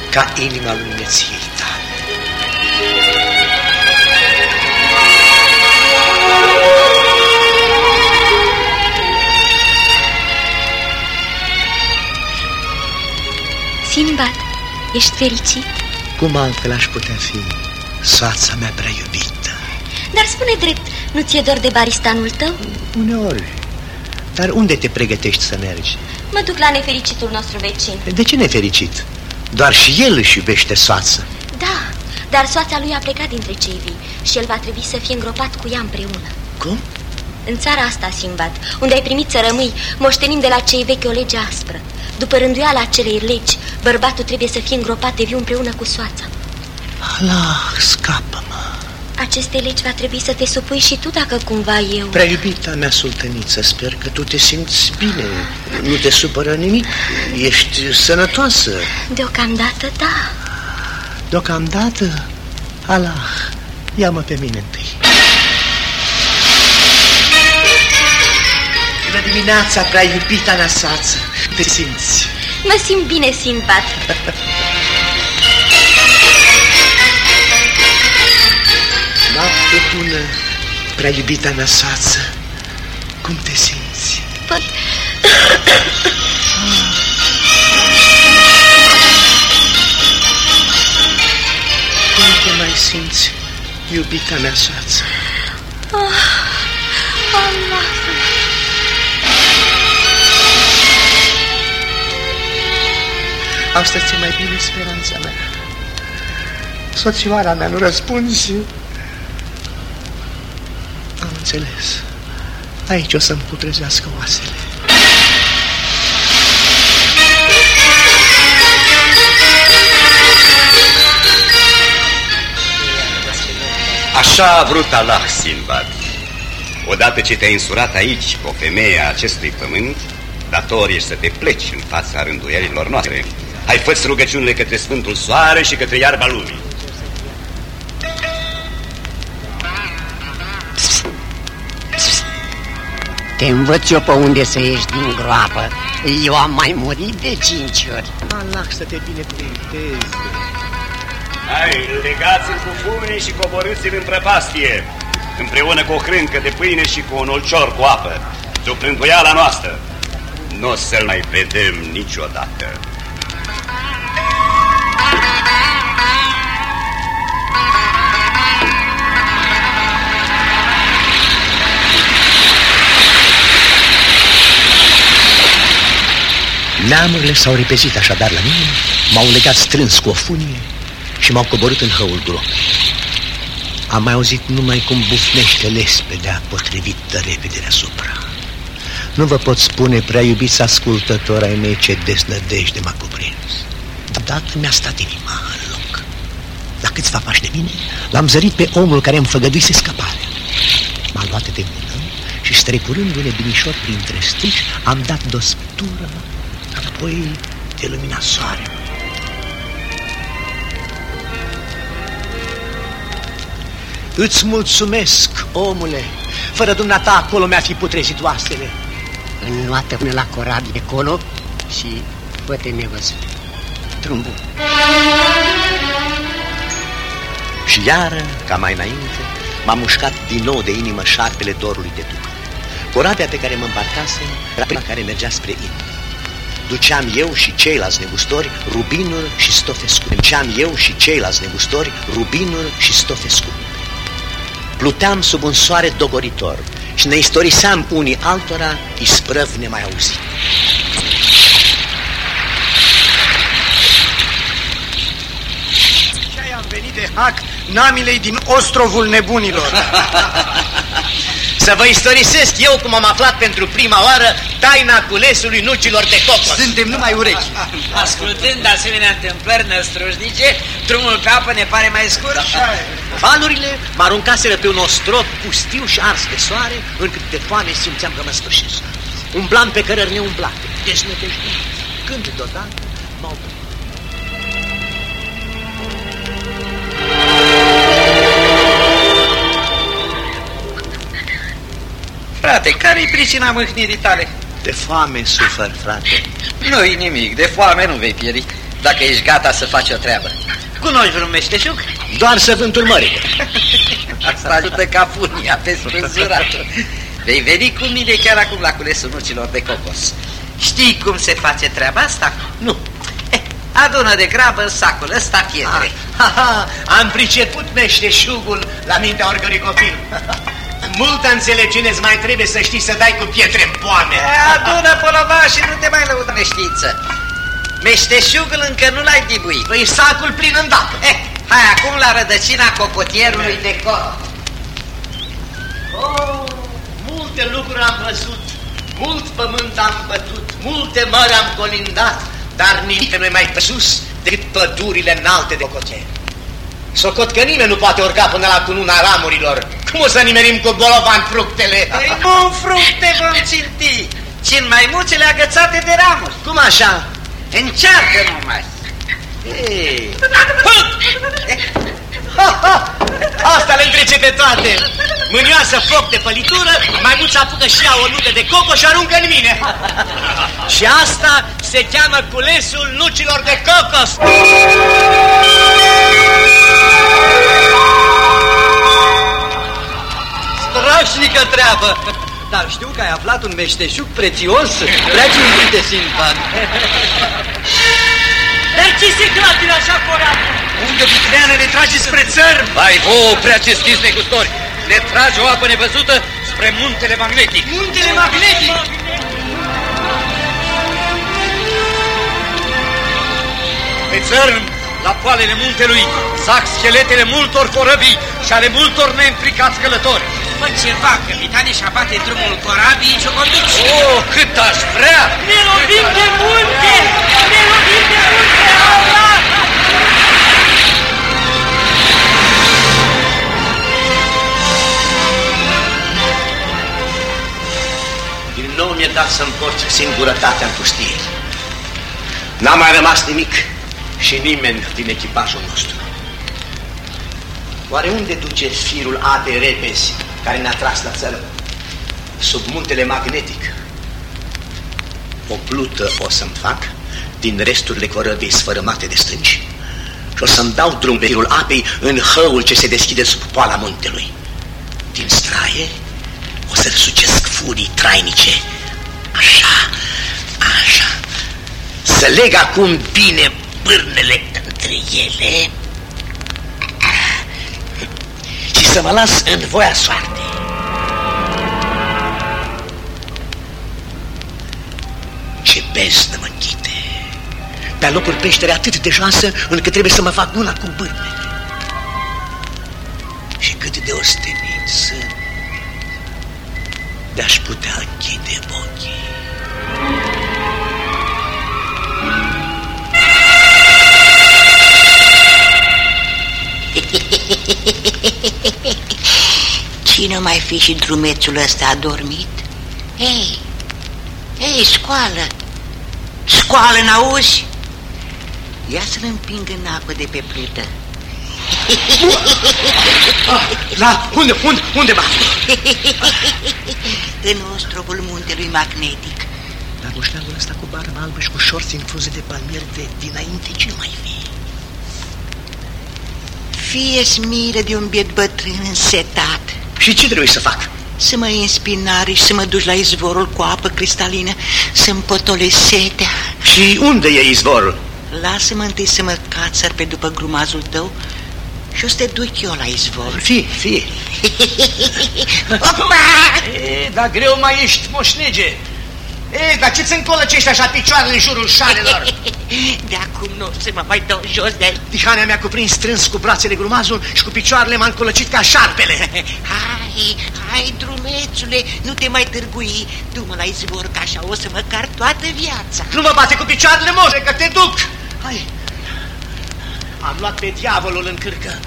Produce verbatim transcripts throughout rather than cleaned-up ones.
ca inima lumineției tale. Sinbad, ești fericit? Cum altfel aș putea fi, soața mea prea iubită? Dar spune drept, nu ți-e dor de baristanul tău? Uneori. Dar unde te pregătești să mergi? Mă duc la nefericitul nostru vecin. De ce nefericit? Doar și el își iubește soață. Da, dar soața lui a plecat dintre cei vii și el va trebui să fie îngropat cu ea împreună. Cum? În țara asta, Sinbad, unde ai primit să rămâi, moștenim de la cei vechi o lege aspră. După rânduiala acelei legi, bărbatul trebuie să fie îngropat de viu împreună cu soața. Allah, scapă-mă. Aceste legi va trebui să te supui și tu dacă cumva eu... Prea iubita mea sultăniță, sper că tu te simți bine. Nu te supără nimic. Ești sănătoasă. Deocamdată, da. Deocamdată? Allah, ia-mă pe mine întâi. Bună dimineața, prea iubita mea soață. Te simți? Mă simt bine, Sinbad. Noapte bună, prea iubita mea soață. Cum te simți? Pot... Cum te mai simți, iubita mea soață? Oh, Allah. Asta ți-e mai bine speranța mea. Soțioara mea nu răspunzi. Am înțeles. Aici o să-mi putrezească oasele. Așa a vrut Allah, Sinbad. Odată ce te-ai însurat aici cu o femeie a acestui pământ, dator ești să te pleci în fața rânduielilor noastre. Hai, fă-ți rugăciunile către Sfântul Soare și către iarba lumii. Te învăț eu pe unde să ieși din groapă. Eu am mai murit de cinci ori. Allah să te binecuvânteze. Hai, legați-l cu fumne și coborâți-l în prăpastie, împreună cu o hrâncă de pâine și cu un ulcior cu apă, sub rânduiala noastră. Nu o să-l mai vedem niciodată. Neamurile s-au repezit așadar la mine, m-au legat strâns cu o funie și m-au coborât în hăul gropii. Am mai auzit numai cum bufnește lespedea potrivită repede deasupra. Nu vă pot spune, prea iubiți ascultători ai mei, ce deznădejde m-a cuprins. Deodată mi-a stat inima în loc. La câțiva pași de mine, l-am zărit pe omul care îmi făgăduise scăparea. M-a luat de mână și, strecurându-ne binișor printre strici, am dat de o spătură, apoi de lumina soarelui. Îți mulțumesc, omule. Fără dumneata acolo mi-a fi putrezit oasele. Înnoată până la corabie de colo și fă-te nevăzut. Drum bun. Și iară, ca mai înainte, m-a mușcat din nou de inimă șarpele dorului de duc. Corabia pe care mă îmbarcasem era prima care mergea spre Ind. Duceam eu și ceilalți negustori rubinul și stofe scumpe. Duceam eu și ceilalți negustori rubinul și stofe scumpe. Pluteam sub un soare dogoritor și ne istoriseam unii altora isprăvi nemai auzit. Și am venit de hac namilei din ostrovul nebunilor. Să vă istorisesc eu cum am aflat pentru prima oară taina culesului nucilor de cocos. Suntem numai urechi. Ascultând asemenea întâmplări năstrușnice, drumul pe apă ne pare mai scurt. Valurile mă aruncaseră pe un ostrov pustiu și ars de soare, încât de foame simțeam că mă sfârșesc. Umblam pe cărări neumblate, deznădejduit, când deodată m-au oprit. Frate, care-i pricina mâhnirii tale? De foame sufăr, frate. Nu-i nimic, de foame nu vei pieri. dacă ești gata să faci o treabă. Cunoști vreun meșteșug? Doar săvântul mării. Asta ajută ca funia pe spânzurat. Vei veni cu mine chiar acum la culesul nucilor de cocos. Știi cum se face treaba asta? Nu. Eh, adună de grabă în sacul ăsta pietre. Ha, ha, am priceput meșteșugul la mintea oricărui copil. Multă înțelepciune îți mai trebuie să știi să dai cu pietre în poame. Adună polova și nu te mai lăuda neștiință. Meșteșugul încă nu l-ai dibuit. Păi sacul plin îndată. Eh, hai acum la rădăcina cocotierului de cor. Oh, multe lucruri am văzut, mult pământ am bătut, multe mări am colindat, dar nimic nu e mai sus decât pădurile înalte de cocotier. Socot că nimeni nu poate urca până la cununa ramurilor. Cum o să nimerim cu bolovan fructele? Păi nu în fructe vom ținti, ci în maimuțele agățate de ramuri. Cum așa? Încearcă numai. Ei. Ha, ha. Asta le întrece pe toate. Mânioasă foc de pălitură, maimuța apucă și ea o nucă de coco și aruncă în mine. Și asta se cheamă culesul nucilor de cocos. Strașnică treabă! Dar știu că ai aflat un meșteșug prețios, prea cinstit, Sinbad. Dar ce se clatină așa corat? Unde vicleană ne trage spre țăr? Vai, vouă, prea cinstiți negustori! Ne trage o apă nevăzută spre muntele magnetic. Muntele magnetic? Pe țărm, la poalele muntelui, zac scheletele multor corăbii și ale multor neînfricați călători. Fă ceva, capitane, și abate drumul corabii ciocolici. Oh, cât aș vrea! Ne lovim de munte! Ne lovim de munte! Allah! Din nou mi-e dat să-mi porți singurătatea în pustie. N-a mai rămas nimic și nimeni din echipajul nostru. Oare unde duce firul apei repezi care ne-a tras la țărm? Sub muntele magnetic. O plută o să-mi fac din resturile corăbiei sfărâmate de stânci și o să-mi dau drum pe firul apei în hăul ce se deschide sub poala muntelui. Din straie o să răsucesc furii trainice. Așa, așa. Să leg acum bine pârnele între ele și să mă las în voia soartei. Ce beznă mă închide! Pe locuri peștere atât de joasă încât trebuie să mă fac una cu bârnele. Și cât de ostenit sunt de-aș putea închide ochii. Cine mai fi și drumețul ăsta adormit? Ei, ei, scoală! Scoală, n-auzi? Ia să-l împing în apă de pe plută. Ah, la, unde, unde, unde mă aflu? În ostrovul muntelui magnetic. Dar moșneagul ăsta cu barbă albă și cu șorți în frunze de palmier de dinainte, ce mai fi? Fie-ți miră de un biet bătrân însetat. Și ce trebuie să fac? Să mă iei în spinare și să mă duci la izvorul cu apă cristalină, să-mi potolesc setea. Și unde e izvorul? Lasă-mă întâi să mă cațăr pe după grumazul tău și o să te duc eu la izvor. Fie, fie. E, dar greu mai ești, moșnege. E, dar ce-ți încolăcești așa picioarele în jurul șarelor? De acum nu se mă mai dau jos de aici. Tihanea mi-a cuprins strâns cu brațele grumazul și cu picioarele m-a încolăcit ca șarpele. Hai, hai, drumețule, nu te mai târgui. Du-mă la izvor, că așa o să mă car toată viața. Nu mă bate cu picioarele, moșe, că te duc. Hai. Am luat pe diavolul în cârcă.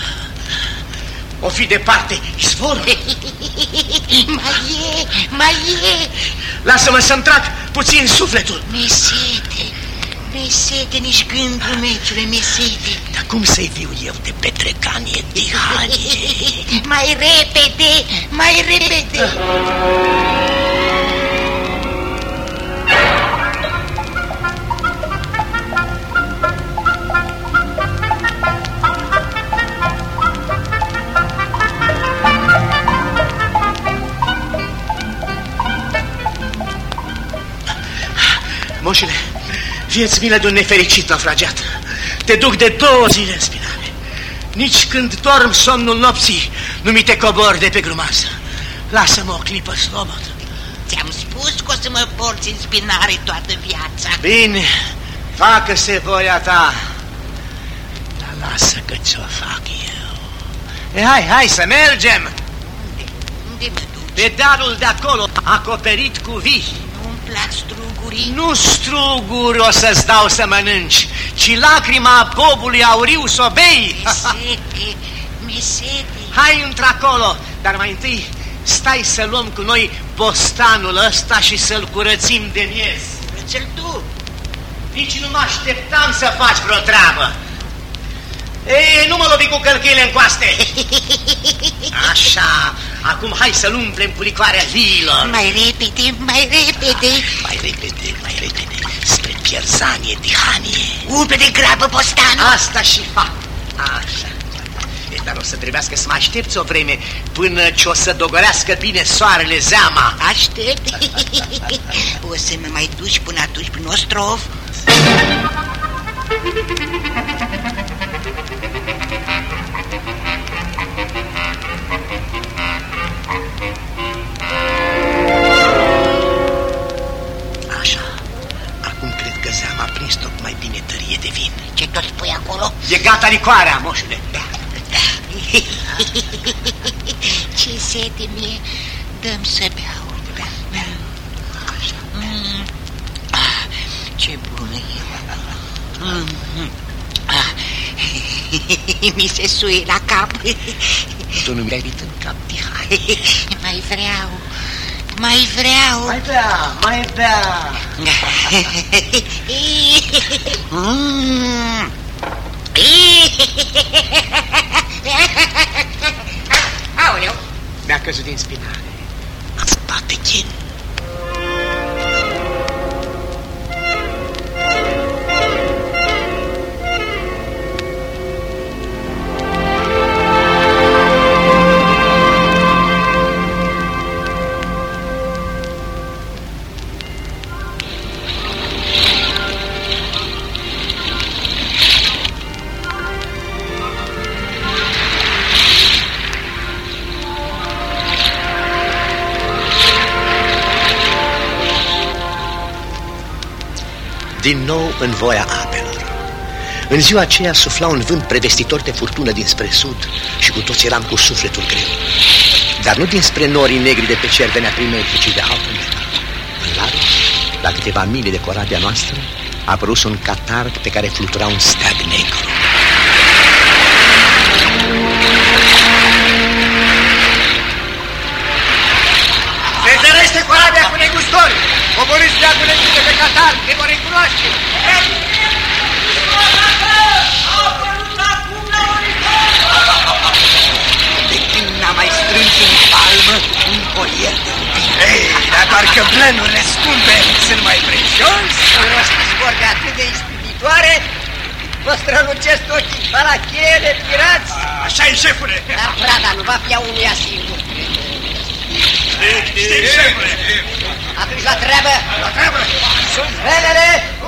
O fi departe izvorul. Mai e, mai e. Lasă-mă să-mi trag puțin sufletul. Mesete, mesete, nici gând, drumețule, mesete. Dar cum să-i viu eu de petrecanie, Tihane? Mai repede, mai repede. Moșule, fie-ți milă de un nefericit naufragiat. Te duc de două zile în spinare. Nici când dorm somnul nopții, nu mi te cobor de pe grumază. Lasă-mă o clipă slobod. Ți-am spus că o să mă porți în spinare toată viața. Bine, facă-se voia ta. Dar lasă că ți-o fac eu. E, hai, hai să mergem. Unde? Unde mă duci? Pe dealul de acolo, acoperit cu vii. Nu-mi plac strugurii. Nu struguri o să-ți dau să mănânci, ci lacrima bobului auriu s-o bei. Mi sete, mi sete. Hai într-acolo, dar mai întâi stai să luăm cu noi bostanul ăsta și să-l curățim de miez. Curăță-l tu. Nici nu mă așteptam să faci vreo treabă. Ei, nu mă lovi cu călcâile în coaste. Așa, acum hai să-l umplem cu licoarea viilor. Mai repede, mai repede. Mai repede, mai repede, spre pierzanie, dihanie. Umple de grabă bostanul. Asta și fac. Așa. E, dar o să trebuiască să mă aștepți o vreme până ce o să dogorească bine soarele zeama. Aștept. O să mă mai duci până atunci prin ostrov? Așa. Acum cred că zeama a prins tocmai bine tărie de vin. Ce tot spui acolo? E gata licoarea, moșule. Da. Ce sete mie. Dă-mi să beau. Da. Așa. Mm. Ah, ce bună e. Mm. Ah. Mi se suie la cap. Tu nu mi-ai venit în cap, tihai. Mai vreau. Mai vreau. Mai bea, mai bea. Mm. Aoleu. Mi-a căzut din spinare. În spate chin. Din nou în voia apelor. În ziua aceea sufla un vânt prevestitor de furtună dinspre sud și cu toți eram cu sufletul greu. Dar nu dinspre norii negri de pe cer venea primejdul, ci de altundeva. În larg, la câteva mile de corabia noastră, a apărut un catarg pe care flutura un steag negru. Se zărește corabia cu negustori! Coborâți steagurile de pe catar, te vor recunoaște! De când n-a mai strâns în palmă un colier de rubin. Ei, dar parcă blănurile scumpe sunt mai prețios! Rostiți vorbe atât de ispititoare, vă strălucesc ochii balachele, pirați! Așa-i, șefule! Dar prada nu va fi a unuia singur. Știm, șefule! Atunci la treabă! La treabă! Sunt velele!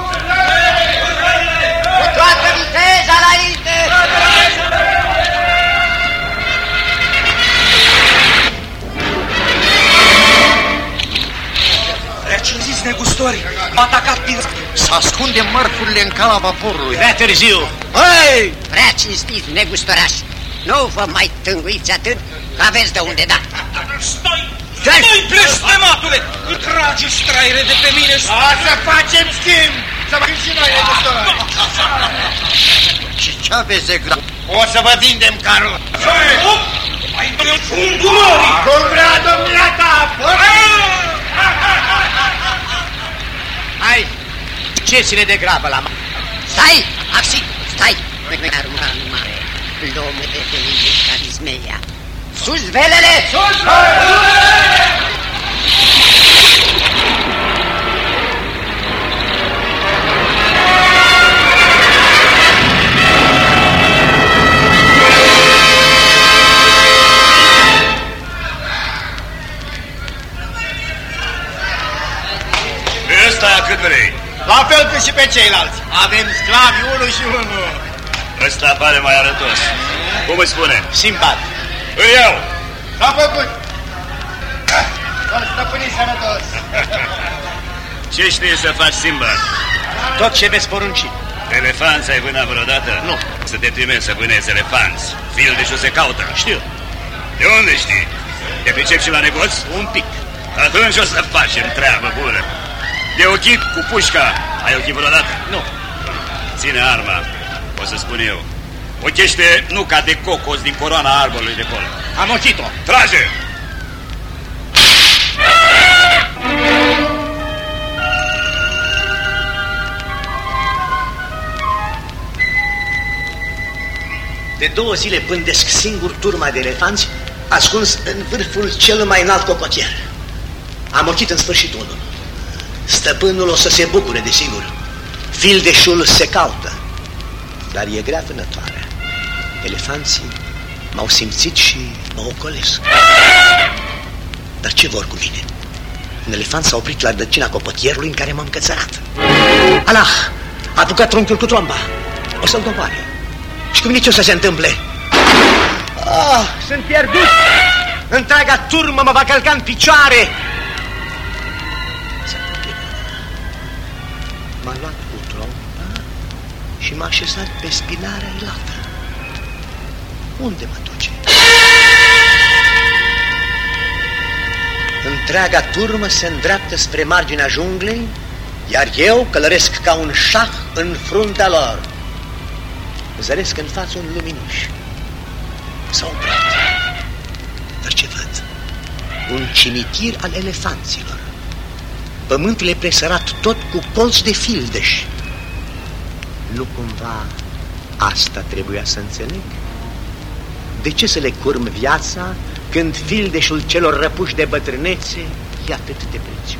Cu toată viteza înainte! Reacinziți negustori! M-a atacat din... Să ascundem mărfurile în cala vaporului. Prea târziu. Hei! Prea cinstiți, negustorași! Nu vă mai tânguiți atât, că aveți de unde da! Stai! Stai, blestematule! Îi tragi straire de pe mine! A, să facem schimb! Să facem și noi, negustori! Și ce aveți de grab? O să vă vindem carul! Mai dă-mi fundul mării! Cum vrea domnia ta! Hai, ceți-ne de grabă la mare. Stai, Axi, stai! Arma mare, l'omă de felice carismeia. Sus velele! Sus velele! Ăsta cât vrei? La fel ca și pe ceilalți. Avem sclavi unul și unul. Ăsta pare mai arătos. Cum îi spune? Simbad. Îl iau. S-a făcut. Să-l stăpâni sănătos. Ce știi să faci, Simbad? Tot ce veți porunci. Elefanți ai vânat vreodată? Nu. Să te trimeți să vânezi elefanți. Fildeșul se caută. Știu. De unde știi? Te pricepi și la negoț? Un pic. Atunci o să facem treabă bună. De ochit cu pușca. Ai ochit vreodată? Nu. Ține arma. O să spun eu. Ochește nuca de cocos din coroana arborului de acolo. Am ochit-o. Trage! De două zile pândesc singur turma de elefanți ascuns în vârful cel mai înalt cocotier. Am ochit în sfârșit unul. Stăpânul o să se bucure, desigur. Fildeșul se caută. Dar e grea vânătoarea. Elefanții m-au simțit și mă ocolesc. Dar ce vor cu mine? Un elefant s-a oprit la rădăcina copătierului în care m-am cățărat. Allah! A apucat trunchiul cu tromba. O să-l doboare. Și cu mine ce o să se întâmple? Ah, sunt pierdut! Întreaga turmă mă va călca în picioare! M-a luat cu tromba și m-a așezat pe spinarea ilată. Unde mă duce? Întreaga turmă se îndreaptă spre marginea junglei, iar eu călăresc ca un șah în fruntea lor. Zăresc în față un luminiș. S-a oprit. Dar ce văd? Un cimitir al elefanților. Pământul e presărat tot cu colți de fildeș. Nu cumva asta trebuia să înțeleg? De ce să le curm viața când fildeșul celor răpuși de bătrânețe e atât de prețios?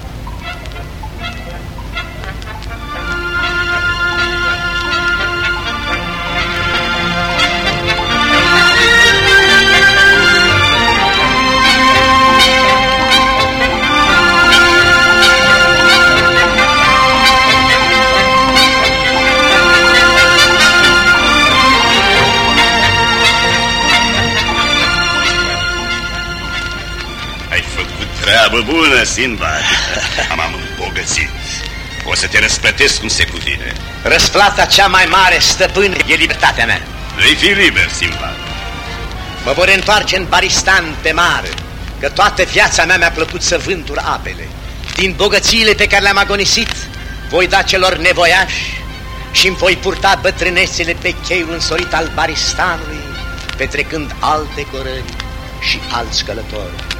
Treabă bună, Sinbad. M-am îmbogățit. O să te răsplătesc cum se cuvine. Răsplata cea mai mare, stăpân, e libertatea mea. Vei fi liber, Sinbad. Mă vor întoarce în Baristan pe mare, că toată viața mea mi-a plăcut să vântur apele. Din bogățiile pe care le-am agonisit, voi da celor nevoiași și îmi voi purta bătrânețele pe cheiul însorit al Baristanului, petrecând alte corări și alți călători.